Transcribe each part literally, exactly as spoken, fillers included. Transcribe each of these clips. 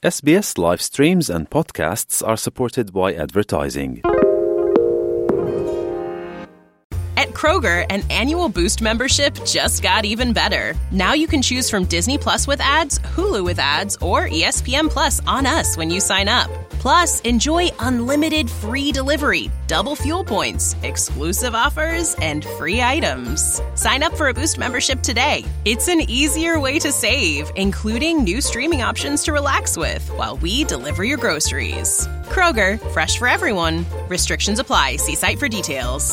S B S live streams and podcasts are supported by advertising. At Kroger, an annual Boost membership just got even better. Now you can choose from Disney Plus with ads, Hulu with ads, or E S P N Plus on us when you sign up. Plus, enjoy unlimited free delivery, double fuel points, exclusive offers, and free items. Sign up for a Boost membership today. It's an easier way to save, including new streaming options to relax with while we deliver your groceries. Kroger, fresh for everyone. Restrictions apply. See site for details.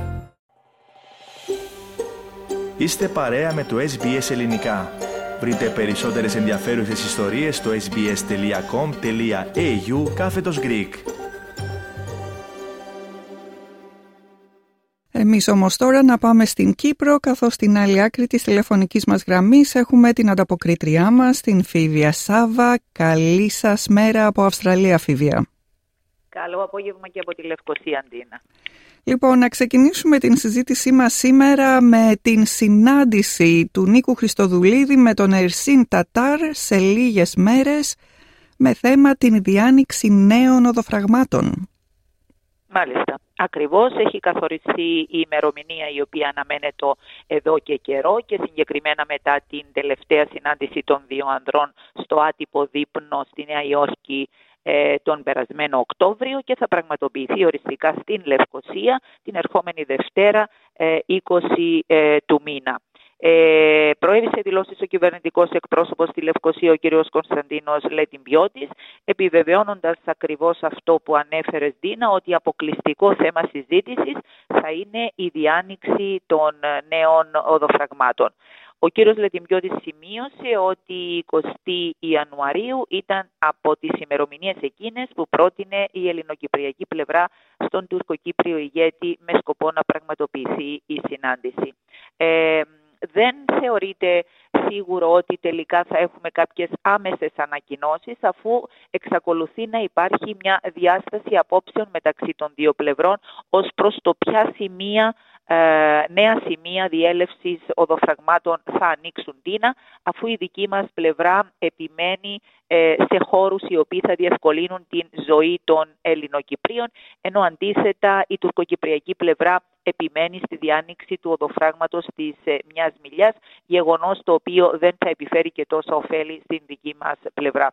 Είστε παρέα με το Ες Μπι Ες Ελληνικά. Βρείτε περισσότερες ενδιαφέρουσες ιστορίες στο sbs.com.au κάθετος Greek. Εμείς όμως τώρα να πάμε στην Κύπρο, καθώς στην άλλη άκρη της τηλεφωνικής μας γραμμής έχουμε την ανταποκρίτριά μας, την Φίβια Σάβα. Καλή σας μέρα από Αυστραλία, Φίβια. Καλό απόγευμα και από τη Λευκοσία, Αντίνα. Λοιπόν, να ξεκινήσουμε την συζήτησή μας σήμερα με την συνάντηση του Νίκου Χριστοδουλίδη με τον Ερσίν Τατάρ σε λίγες μέρες με θέμα την διάνοιξη νέων οδοφραγμάτων. Μάλιστα. Ακριβώς έχει καθοριστεί η ημερομηνία η οποία αναμένεται εδώ και καιρό και συγκεκριμένα μετά την τελευταία συνάντηση των δύο ανδρών στο άτυπο δείπνο στη Νέα Υόρκη τον περασμένο Οκτώβριο και θα πραγματοποιηθεί οριστικά στην Λευκοσία την ερχόμενη Δευτέρα είκοσι του μήνα. Ε, προέβησε δηλώσεις ο κυβερνητικός εκπρόσωπος στη Λευκοσία, ο κ. Κωνσταντίνος Λετιμπιώτης, επιβεβαιώνοντας ακριβώς αυτό που ανέφερες, Ντίνα, ότι αποκλειστικό θέμα συζήτησης θα είναι η διάνοιξη των νέων οδοφραγμάτων. Ο κύριος Λετιμπιώτης σημείωσε ότι η εικοστή Ιανουαρίου ήταν από τις ημερομηνίες εκείνες που πρότεινε η ελληνοκυπριακή πλευρά στον τουρκοκύπριο ηγέτη με σκοπό να πραγματοποιηθεί η συνάντηση. Ε, δεν θεωρείται σίγουρο ότι τελικά θα έχουμε κάποιες άμεσες ανακοινώσεις, αφού εξακολουθεί να υπάρχει μια διάσταση απόψεων μεταξύ των δύο πλευρών ως προς το ποια σημεία, ε, νέα σημεία διέλευσης οδοφραγμάτων θα ανοίξουν, Τίνα, αφού η δική μας πλευρά επιμένει ε, σε χώρους οι οποίοι θα διευκολύνουν την ζωή των Ελληνοκυπρίων, ενώ αντίθετα η τουρκοκυπριακή πλευρά επιμένει στη διάνοιξη του οδοφράγματος της ε, μιας μιλιάς, γεγονός το οποίο δεν θα επιφέρει και τόσα ωφέλη στην δική μας πλευρά.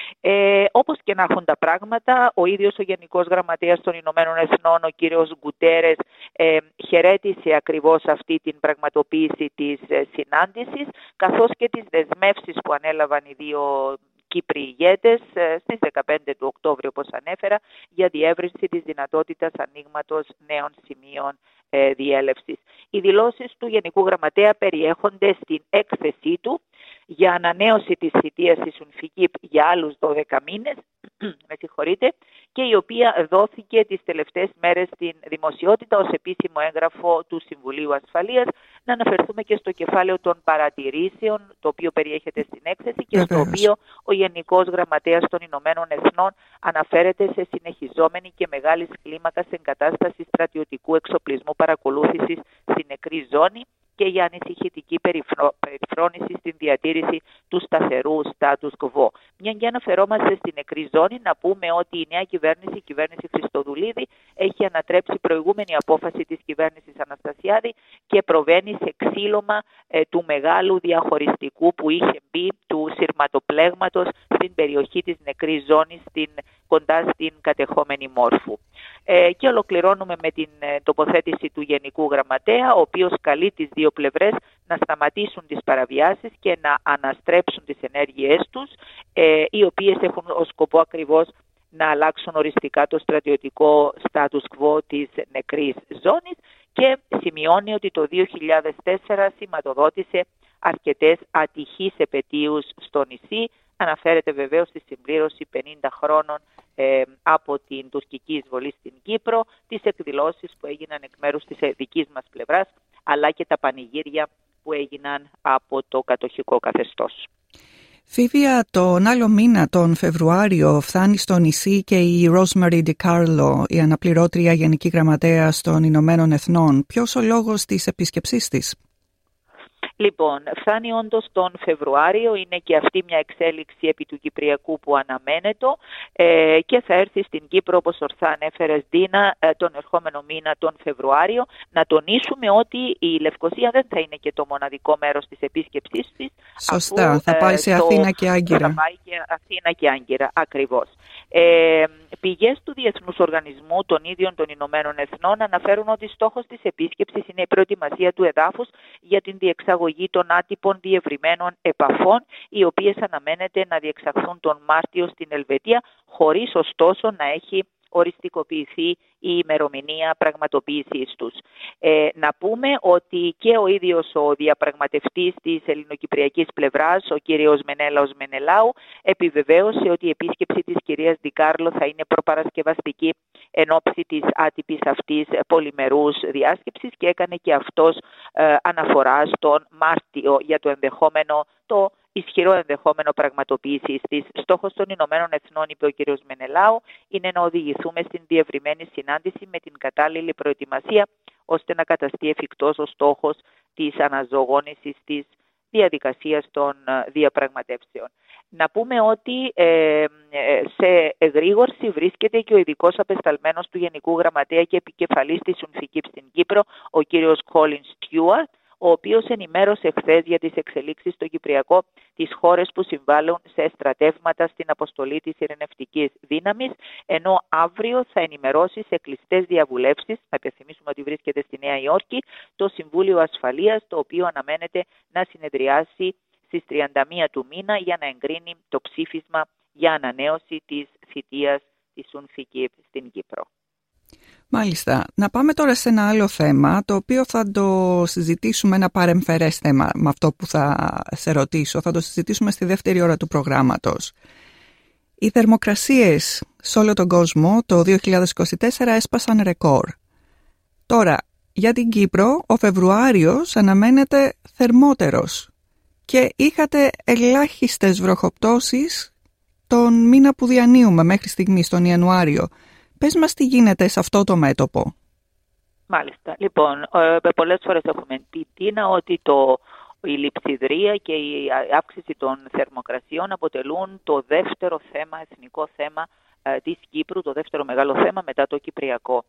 Ε, όπως και να έχουν τα πράγματα, ο ίδιος ο Γενικός Γραμματέας των Ηνωμένων Εθνών, ο κύριος Γκουτέρες, ε, χαιρέτησε ακριβώς αυτή την πραγματοποίηση της ε, συνάντησης, καθώς και τις δεσμεύσεις που ανέλαβαν οι δύο Κύπριοι ηγέτες στις δεκαπέντε του Οκτώβριου, όπως ανέφερα, για διεύρυνση της δυνατότητας ανοίγματος νέων σημείων ε, διέλευσης. Οι δηλώσεις του Γενικού Γραμματέα περιέχονται στην έκθεσή του για ανανέωση της θητείας της Ουνφικίπ για άλλους δώδεκα μήνες, με συγχωρείτε, και η οποία δόθηκε τις τελευταίες μέρες στην δημοσιότητα ως επίσημο έγγραφο του Συμβουλίου Ασφαλείας. Να αναφερθούμε και στο κεφάλαιο των παρατηρήσεων, το οποίο περιέχεται στην έκθεση και στο οποίο ο Γενικός Γραμματέας των Ηνωμένων Εθνών αναφέρεται σε συνεχιζόμενη και μεγάλης κλίμακας εγκατάσταση στρατιωτικού εξοπλισμού παρακολούθησης στη νεκρή ζώνη και για ανησυχητική περιφρόνηση στην διατήρηση του σταθερού status quo. Μια και αναφερόμαστε στην νεκρή ζώνη, να πούμε ότι η νέα κυβέρνηση, η κυβέρνηση Χριστοδουλίδη, έχει ανατρέψει προηγούμενη απόφαση της κυβέρνησης Αναστασιάδη και προβαίνει σε ξύλωμα ε, του μεγάλου διαχωριστικού που είχε μπει, του σειρματοπλέγματος στην περιοχή της νεκρής ζώνης, στην, κοντά στην κατεχόμενη Μόρφου. Ε, και ολοκληρώνουμε με την ε, τοποθέτηση του Γενικού Γραμματέα, ο οποίος καλεί τις δύο πλευρές να σταματήσουν τις παραβιάσεις και να αναστρέψουν τις ενέργειές τους, ε, οι οποίες έχουν ως σκοπό ακριβώς να αλλάξουν οριστικά το στρατιωτικό status quo της νεκρής ζώνης, και σημειώνει ότι το δύο χιλιάδες τέσσερα σηματοδότησε αρκετές ατυχείς επετείους στο νησί. Αναφέρεται βεβαίως στη συμπλήρωση πενήντα χρόνων ε, από την τουρκική εισβολή στην Κύπρο, τις εκδηλώσεις που έγιναν εκ μέρους της δικής μας πλευράς, αλλά και τα πανηγύρια που έγιναν από το κατοχικό καθεστώς. Φίβια, τον άλλο μήνα, τον Φεβρουάριο, φτάνει στο νησί και η Rosemary DiCarlo, η αναπληρώτρια Γενική Γραμματέας των Ηνωμένων Εθνών. Ποιος ο λόγος της επίσκεψής της? Λοιπόν, φτάνει όντως τον Φεβρουάριο, είναι και αυτή μια εξέλιξη επί του Κυπριακού που αναμένεται ε, και θα έρθει στην Κύπρο, όπως ορθά ανέφερες Ντίνα, ε, τον ερχόμενο μήνα τον Φεβρουάριο. Να τονίσουμε ότι η Λευκοσία δεν θα είναι και το μοναδικό μέρος της επίσκεψής της. Σωστά, αφού, θα πάει σε ε, Αθήνα το, και Άγκυρα. Θα πάει και Αθήνα και Άγκυρα, ακριβώς. Ε, πηγές του Διεθνούς Οργανισμού των ίδιων των Ηνωμένων Εθνών αναφέρουν ότι στόχος της επίσκεψης είναι η προετοιμασία του εδάφους για την διεξαγωγή των άτυπων διευρυμένων επαφών, οι οποίες αναμένεται να διεξαχθούν τον Μάρτιο στην Ελβετία, χωρίς ωστόσο να έχει οριστικοποιηθεί η ημερομηνία πραγματοποίησής τους. Ε, να πούμε ότι και ο ίδιος ο διαπραγματευτής της ελληνοκυπριακής πλευράς, ο κύριος Μενέλαος Μενελάου, επιβεβαίωσε ότι η επίσκεψη της κυρίας Ντικάρλο θα είναι προπαρασκευαστική εν ώψη της άτυπης αυτής πολυμερούς διάσκεψης και έκανε και αυτός ε, αναφορά στον Μάρτιο για το ενδεχόμενο το ισχυρό ενδεχόμενο πραγματοποίησης της. Στόχος των Ηνωμένων Εθνών, είπε ο κ. Μενελάου, είναι να οδηγηθούμε στην διευρυμένη συνάντηση με την κατάλληλη προετοιμασία, ώστε να καταστεί εφικτός ο στόχος της αναζωογόνησης της διαδικασίας των διαπραγματεύσεων. Να πούμε ότι ε, σε εγρήγορση βρίσκεται και ο ειδικός απεσταλμένος του Γενικού Γραμματέα και επικεφαλής της UNFICYP στην Κύπρο, ο κ. Colin Stewart, ο οποίος ενημέρωσε χθες για τις εξελίξεις στο Κυπριακό τις χώρες που συμβάλλουν σε στρατεύματα στην αποστολή της ειρηνευτικής δύναμης, ενώ αύριο θα ενημερώσει σε κλειστές διαβουλεύσεις, θα υπενθυμίσουμε ότι βρίσκεται στη Νέα Υόρκη, το Συμβούλιο Ασφαλείας, το οποίο αναμένεται να συνεδριάσει στις τριάντα μία του μήνα για να εγκρίνει το ψήφισμα για ανανέωση της θητείας της UNFICYP στην Κύπρο. Μάλιστα. Να πάμε τώρα σε ένα άλλο θέμα, το οποίο θα το συζητήσουμε, ένα παρεμφερές θέμα με αυτό που θα σε ρωτήσω. Θα το συζητήσουμε στη δεύτερη ώρα του προγράμματος. Οι θερμοκρασίες σε όλο τον κόσμο το δύο χιλιάδες είκοσι τέσσερα έσπασαν ρεκόρ. Τώρα, για την Κύπρο, ο Φεβρουάριος αναμένεται θερμότερος και είχατε ελάχιστες βροχοπτώσεις τον μήνα που διανύουμε μέχρι στιγμής, τον Ιανουάριο. Πες μας τι γίνεται σε αυτό το μέτωπο. Μάλιστα. Λοιπόν, ε, πολλές φορές έχουμε πει, Τίνα, ότι το, η λειψιδρία και η αύξηση των θερμοκρασιών αποτελούν το δεύτερο θέμα, εθνικό θέμα ε, της Κύπρου, το δεύτερο μεγάλο θέμα μετά το Κυπριακό.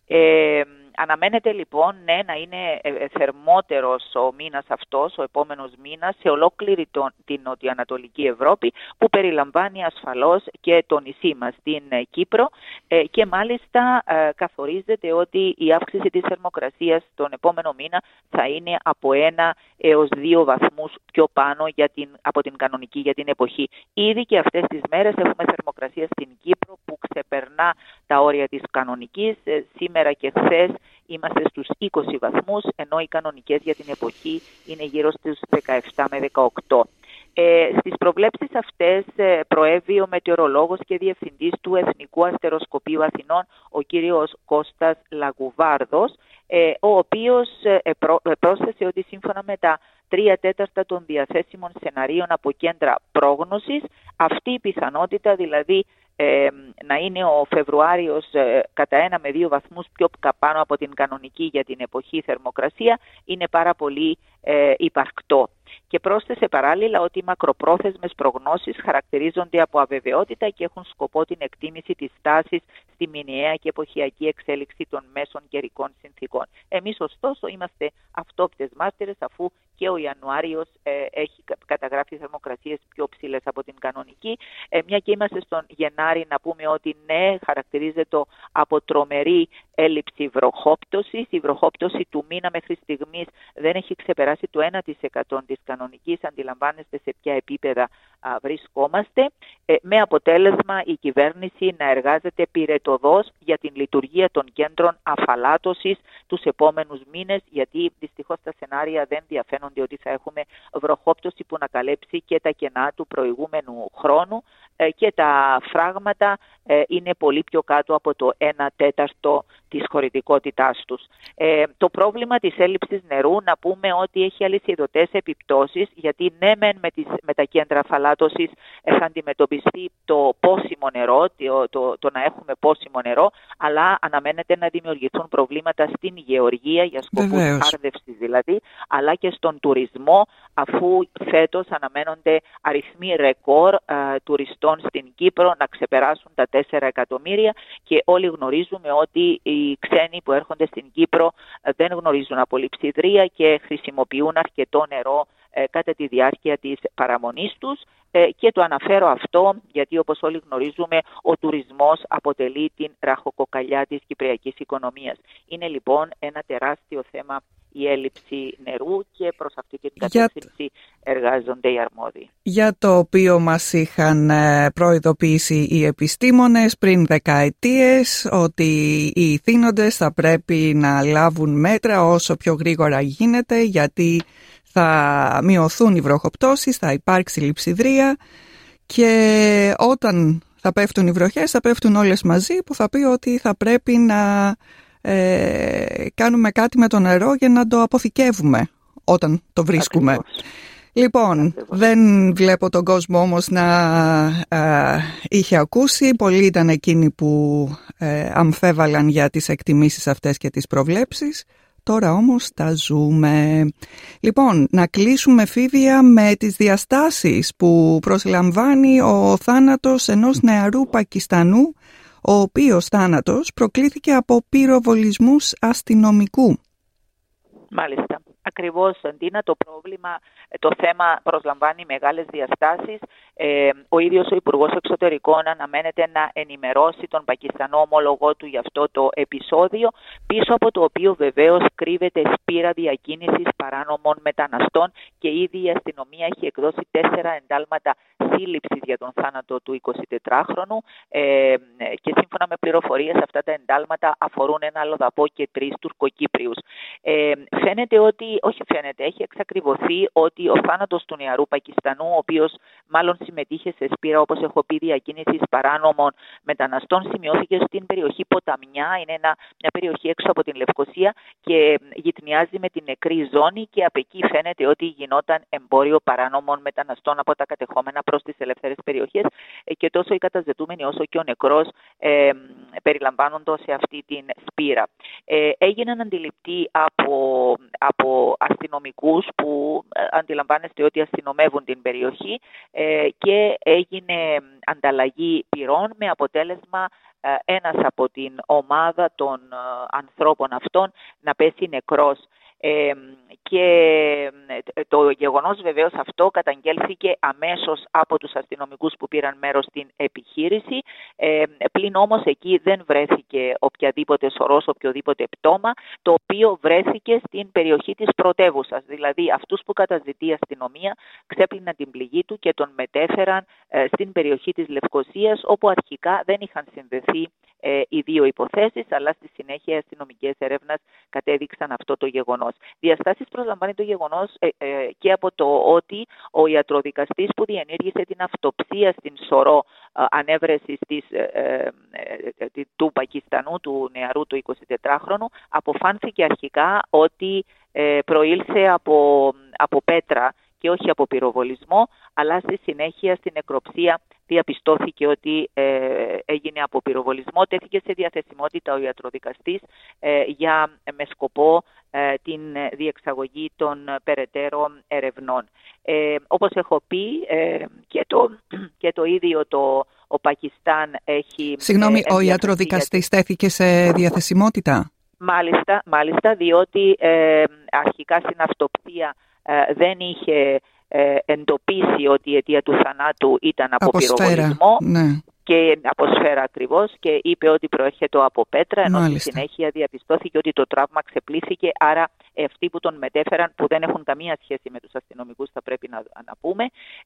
Ε, Αναμένεται λοιπόν ναι, να είναι θερμότερος ο μήνας αυτός, ο επόμενος μήνας, σε ολόκληρη τον, την νοτιοανατολική Ευρώπη, που περιλαμβάνει ασφαλώς και το νησί μας, την Κύπρο, ε, και μάλιστα ε, καθορίζεται ότι η αύξηση της θερμοκρασίας τον επόμενο μήνα θα είναι από ένα έως δύο βαθμούς πιο πάνω για την, από την κανονική για την εποχή. Ήδη και αυτές τις μέρες έχουμε θερμοκρασία στην Κύπρο που ξεπερνά τα όρια της κανονικής. Ε, σήμερα και χθες είμαστε στους είκοσι βαθμούς, ενώ οι κανονικές για την εποχή είναι γύρω στους δεκαεπτά με δεκαοκτώ. Ε, στις προβλέψεις αυτές ε, προέβη ο μετεωρολόγος και διευθυντής του Εθνικού Αστεροσκοπείου Αθηνών, ο κύριος Κώστας Λαγουβάρδος, ε, ο οποίος ε, πρό, ε, πρόσθεσε ότι σύμφωνα με τα τρία τέταρτα των διαθέσιμων σεναρίων από κέντρα πρόγνωσης, αυτή η πιθανότητα, δηλαδή ε, να είναι ο Φεβρουάριος ε, κατά ένα με δύο βαθμούς πιο πάνω από την κανονική για την εποχή θερμοκρασία, είναι πάρα πολύ ε, υπαρκτό. Και πρόσθεσε παράλληλα ότι οι μακροπρόθεσμες προγνώσεις χαρακτηρίζονται από αβεβαιότητα και έχουν σκοπό την εκτίμηση της τάσης στη μηνιαία και εποχιακή εξέλιξη των μέσων καιρικών συνθήκων. Εμείς ωστόσο είμαστε αυτόπτες μάρτυρες, αφού και ο Ιανουάριος ε, έχει καταγράφει θερμοκρασίες πιο ψηλές από την κανονική. Ε, μια και είμαστε στον Γενάρη, να πούμε ότι ναι, χαρακτηρίζεται από τρομερή έλλειψη βροχόπτωσης. Η βροχόπτωση του μήνα μέχρι στιγμής δεν έχει ξεπεράσει το ένα τοις εκατό της κανονικής. Αντιλαμβάνεστε σε ποια επίπεδα α, βρισκόμαστε, ε, με αποτέλεσμα η κυβέρνηση να εργάζεται πυρετωδώς για την λειτουργία των κέντρων αφαλάτωσης τους επόμενους μήνες, γιατί δυστυχώς τα σενάρια δεν διαφαίνονται ότι θα έχουμε βροχόπτωση που να καλέψει και τα κενά του προηγούμενου χρόνου, ε, και τα φράγματα ε, είναι πολύ πιο κάτω από το ένα τέταρτο της χωρητικότητάς τους. Ε, το πρόβλημα της έλλειψης νερού, να πούμε ότι έχει αλυσιδωτές επιπτώσεις, γιατί ναι μεν με, τις, με τα κέντρα αφαλάτωσης θα αντιμετωπιστεί το πόσιμο νερό, το, το, το να έχουμε πόσιμο νερό, αλλά αλλά αναμένεται να δημιουργηθούν προβλήματα στην γεωργία, για σκοπούς άρδευσης δηλαδή, αλλά και στον τουρισμό, αφού φέτος αναμένονται αριθμοί ρεκόρ ε, τουριστών στην Κύπρο να ξεπεράσουν τα τέσσερα εκατομμύρια, και όλοι γνωρίζουμε ότι οι ξένοι που έρχονται στην Κύπρο ε, δεν γνωρίζουν από λειψιδρία και χρησιμοποιούν αρκετό νερό ε, κατά τη διάρκεια της παραμονής τους. Ε, και το αναφέρω αυτό γιατί, όπως όλοι γνωρίζουμε, ο τουρισμός αποτελεί την ραχοκοκαλιά της κυπριακής οικονομίας. Είναι λοιπόν ένα τεράστιο θέμα η έλλειψη νερού, και προς αυτή την κατεύθυνση για... εργάζονται οι αρμόδιοι. Για το οποίο μας είχαν προειδοποιήσει οι επιστήμονες πριν δεκαετίες, ότι οι θύνοντες θα πρέπει να λάβουν μέτρα όσο πιο γρήγορα γίνεται, γιατί θα μειωθούν οι βροχοπτώσεις, θα υπάρξει λειψιδρία, και όταν θα πέφτουν οι βροχές θα πέφτουν όλες μαζί, που θα πει ότι θα πρέπει να ε, κάνουμε κάτι με το νερό για να το αποθηκεύουμε όταν το βρίσκουμε. Ακριβώς. Λοιπόν, Ακριβώς. δεν βλέπω τον κόσμο όμως να ε, είχε ακούσει. Πολλοί ήταν εκείνοι που ε, αμφέβαλαν για τις εκτιμήσεις αυτές και τις προβλέψεις. Τώρα όμως τα ζούμε. Λοιπόν, να κλείσουμε, Φίβια, με τις διαστάσεις που προσλαμβάνει ο θάνατος ενός νεαρού Πακιστανού, ο οποίος θάνατος προκλήθηκε από πυροβολισμούς αστυνομικού. Μάλιστα. Ακριβώς, Αντίνα, το πρόβλημα, το θέμα προσλαμβάνει μεγάλες διαστάσεις. Ε, ο ίδιος ο Υπουργός Εξωτερικών αναμένεται να ενημερώσει τον Πακιστανό ομολογό του για αυτό το επεισόδιο, πίσω από το οποίο βεβαίως κρύβεται σπήρα διακίνησης παράνομων μεταναστών, και ήδη η αστυνομία έχει εκδώσει τέσσερα εντάλματα σύλληψης για τον θάνατο του εικοσιτετράχρονου, ε, και σύμφωνα με πληροφορίες αυτά τα εντάλματα αφορούν ένα αλλοδαπό και τρεις Τουρκοκύπριους. Ε, φαίνεται ότι όχι φαίνεται, έχει εξακριβωθεί ότι ο θάνατος του νεαρού Πακιστανού, ο οποίος μάλλον συμμετείχε σε σπήρα, όπως έχω πει, διακίνησης παράνομων μεταναστών, σημειώθηκε στην περιοχή Ποταμιά. Είναι ένα, μια περιοχή έξω από την Λευκοσία και γειτνιάζει με την νεκρή ζώνη, και από εκεί φαίνεται ότι γινόταν εμπόριο παράνομων μεταναστών από τα κατεχόμενα προς τις ελεύθερες περιοχές, και τόσο οι καταζητούμενοι όσο και ο νεκρός ε, περιλαμβάνονται σε αυτή την σπήρα. Ε, έγιναν αντιληπτοί από, από αστυνομικούς που αντιλαμβάνεστε ότι αστυνομεύουν την περιοχή, ε, και έγινε ανταλλαγή πυρών, με αποτέλεσμα ε, ένας από την ομάδα των ε, ανθρώπων αυτών να πέσει νεκρός. Ε, και το γεγονός βεβαίως αυτό καταγγέλθηκε αμέσως από τους αστυνομικούς που πήραν μέρος στην επιχείρηση, ε, πλην όμως εκεί δεν βρέθηκε οποιαδήποτε σωρός, οποιοδήποτε πτώμα, το οποίο βρέθηκε στην περιοχή της πρωτεύουσας. Δηλαδή αυτούς που καταζητεί η αστυνομία ξέπλυναν την πληγή του και τον μετέφεραν ε, στην περιοχή της Λευκοσίας, όπου αρχικά δεν είχαν συνδεθεί ε, οι δύο υποθέσεις, αλλά στη συνέχεια οι αστυνομικές έρευνες κατέδειξαν αυτό το γεγονός. Διαστάσεις προσλαμβάνει το γεγονός ε, ε, και από το ότι ο ιατροδικαστής που διενήργησε την αυτοψία στην Σωρό ε, ανέβρεσης της, ε, ε, ε, του Πακιστανού, του νεαρού του εικοσιτετράχρονου, αποφάνθηκε αρχικά ότι ε, προήλθε από, από πέτρα και όχι από πυροβολισμό, αλλά στη συνέχεια στην νεκροψία διαπιστώθηκε ότι ε, έγινε από πυροβολισμό. Τέθηκε σε διαθεσιμότητα ο ιατροδικαστής ε, για, με σκοπό ε, την διεξαγωγή των περαιτέρω ερευνών. Ε, όπως έχω πει, ε, και, το, και το ίδιο το ο Πακιστάν έχει... Συγγνώμη, ε, ο ιατροδικαστής τέθηκε σε διαθεσιμότητα? Μάλιστα, μάλιστα διότι ε, αρχικά στην αυτοψία ε, δεν είχε ε, εντοπίσει ότι η αιτία του θανάτου ήταν από, από πυροβολισμό, ναι. Και από σφαίρα ακριβώς, και είπε ότι προέρχεται από πέτρα, ενώ στη συνέχεια διαπιστώθηκε ότι το τραύμα ξεπλήθηκε, άρα αυτοί που τον μετέφεραν, που δεν έχουν καμία σχέση με τους αστυνομικούς, θα πρέπει να, να πούμε,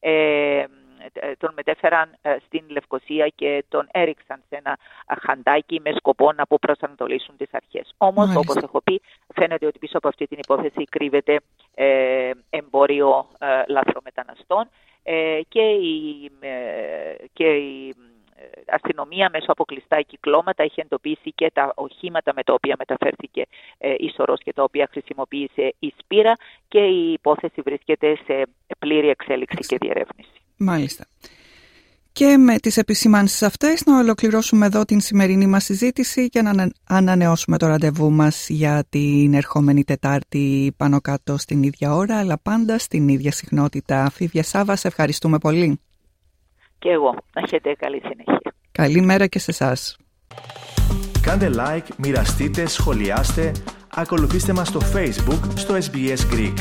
ε, τον μετέφεραν στην Λευκοσία και τον έριξαν σε ένα χαντάκι με σκοπό να αποπροσανατολίσουν τις αρχές. Όμως, Μάλιστα. όπως έχω πει, φαίνεται ότι πίσω από αυτή την υπόθεση κρύβεται ε, εμπόριο ε, λαθρομεταναστών, ε, και η, ε, και η αστυνομία μέσω από κλειστά κυκλώματα έχει εντοπίσει και τα οχήματα με τα οποία μεταφέρθηκε ε, η Σωρός και τα οποία χρησιμοποίησε η Σπύρα, και η υπόθεση βρίσκεται σε πλήρη εξέλιξη και διερεύνηση. Μάλιστα. Και με τις επισημάνσεις αυτές να ολοκληρώσουμε εδώ την σημερινή μας συζήτηση και να ανανεώσουμε το ραντεβού μας για την ερχόμενη Τετάρτη πάνω κάτω στην ίδια ώρα, αλλά πάντα στην ίδια συχνότητα. Φίβια Σάβα, σε ευχαριστούμε πολύ. Και εγώ. Να έχετε καλή συνέχεια. Καλή μέρα και σε εσάς. Κάντε like, μοιραστείτε, σχολιάστε, ακολουθήστε μας στο Facebook, στο ες μπι ες Greek.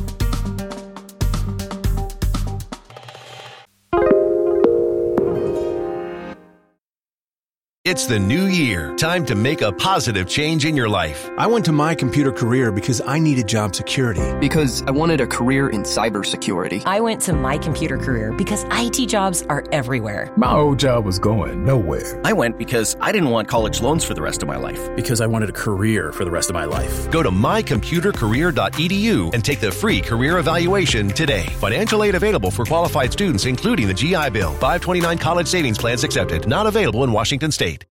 It's the new year. Time to make a positive change in your life. I went to My Computer Career because I needed job security. Because I wanted a career in cybersecurity. I went to My Computer Career because I T jobs are everywhere. My old job was going nowhere. I went because I didn't want college loans for the rest of my life. Because I wanted a career for the rest of my life. Go to my computer career dot e d u and take the free career evaluation today. Financial aid available for qualified students, including the G I Bill. five twenty-nine college savings plans accepted. Not available in Washington State.